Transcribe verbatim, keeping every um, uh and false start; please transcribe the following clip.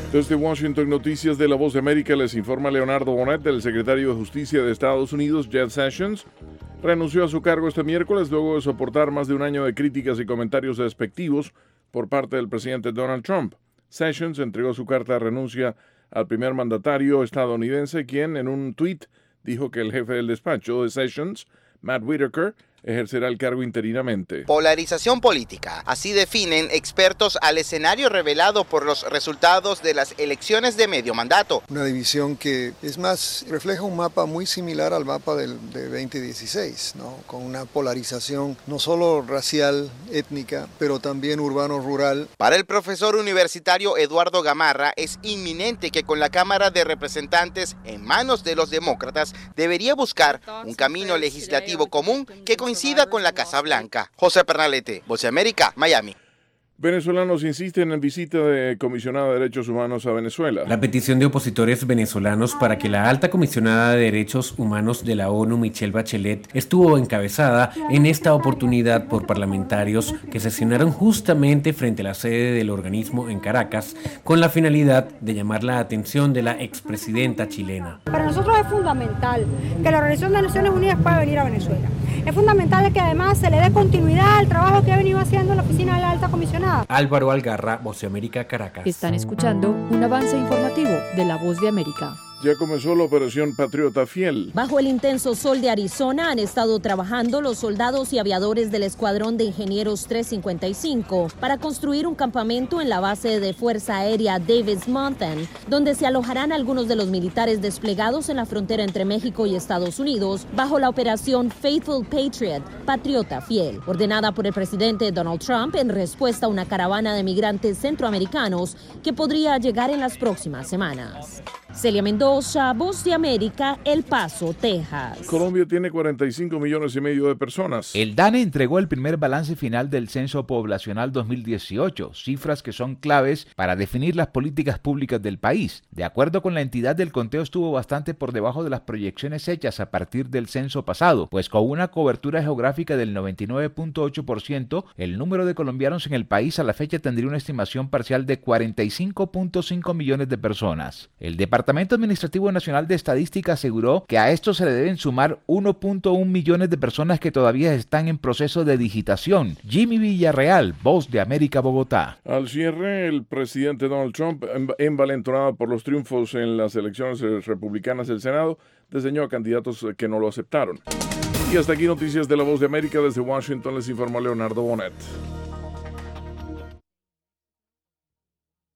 Desde Washington, Noticias de La Voz de América, les informa Leonardo Bonet. El secretario de Justicia de Estados Unidos, Jeff Sessions, renunció a su cargo este miércoles luego de soportar más de un año de críticas y comentarios despectivos por parte del presidente Donald Trump. Sessions entregó su carta de renuncia al primer mandatario estadounidense, quien en un tuit dijo que el jefe del despacho de Sessions, Matt Whitaker, ejercerá el cargo interinamente. Polarización política. Así definen expertos al escenario revelado por los resultados de las elecciones de medio mandato. Una división que, es más, refleja un mapa muy similar al mapa del, de veinte dieciséis, ¿no? Con una polarización no solo racial, étnica, pero también urbano-rural. Para el profesor universitario Eduardo Gamarra, es inminente que con la Cámara de Representantes en manos de los demócratas debería buscar un camino legislativo común que coincida con la Casa Blanca. José Pernalete, Voz de América, Miami. Venezolanos insisten en visita de comisionada de Derechos Humanos a Venezuela. La petición de opositores venezolanos para que la alta comisionada de Derechos Humanos de la ONU, Michelle Bachelet, estuvo encabezada en esta oportunidad por parlamentarios que sesionaron justamente frente a la sede del organismo en Caracas, con la finalidad de llamar la atención de la expresidenta chilena. Para nosotros es fundamental que la Organización de Naciones Unidas pueda venir a Venezuela. Es fundamental que además se le dé continuidad al trabajo que ha venido haciendo la oficina de la alta comisionada. Álvaro Algarra, Voz de América, Caracas. Están escuchando un avance informativo de La Voz de América. Ya comenzó la operación Patriota Fiel. Bajo el intenso sol de Arizona han estado trabajando los soldados y aviadores del Escuadrón de Ingenieros trescientos cincuenta y cinco para construir un campamento en la base de Fuerza Aérea Davis Mountain, donde se alojarán algunos de los militares desplegados en la frontera entre México y Estados Unidos bajo la operación Faithful Patriot, Patriota Fiel, ordenada por el presidente Donald Trump en respuesta a una caravana de migrantes centroamericanos que podría llegar en las próximas semanas. Celia Mendoza, Voz de América, El Paso, Texas. Colombia tiene cuarenta y cinco millones y medio de personas. El DANE entregó el primer balance final del Censo Poblacional dos mil dieciocho, cifras que son claves para definir las políticas públicas del país. De acuerdo con la entidad, el conteo estuvo bastante por debajo de las proyecciones hechas a partir del censo pasado, pues con una cobertura geográfica del noventa y nueve punto ocho por ciento, el número de colombianos en el país a la fecha tendría una estimación parcial de cuarenta y cinco punto cinco millones de personas. El departamento El Departamento Administrativo Nacional de Estadística aseguró que a esto se le deben sumar uno punto uno millones de personas que todavía están en proceso de digitación. Jimmy Villarreal, Voz de América, Bogotá. Al cierre, el presidente Donald Trump, envalentonado por los triunfos en las elecciones republicanas del Senado, desdeñó a candidatos que no lo aceptaron. Y hasta aquí Noticias de La Voz de América. Desde Washington les informó Leonardo Bonet.